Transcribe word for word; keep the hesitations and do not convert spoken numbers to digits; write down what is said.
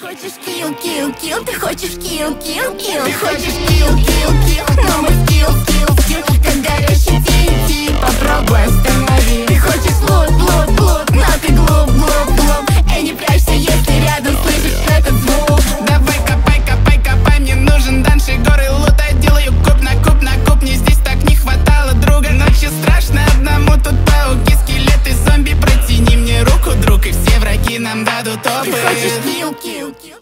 хочешь килл, килл, килл, ты хочешь килл, килл, килл, ты хочешь килл, килл, килл, но мы скилл, скилл, скилл, как горящий ти эн ти, попробуй останови. Ты хочешь лут, лут, лут, но ты глуп, глуп, глуп. Эй, не прячься, если рядом слышишь этот звук. Давай копай, копай, копай, мне нужен данши, горы лута. Делаю куб на куб на куб, мне здесь так не хватало друга. Ночью страшно одному, тут пауки, скелеты, зомби. Протяни мне руку, друг, и все враги нам дадут опыт. Ты хочешь килл, килл, килл.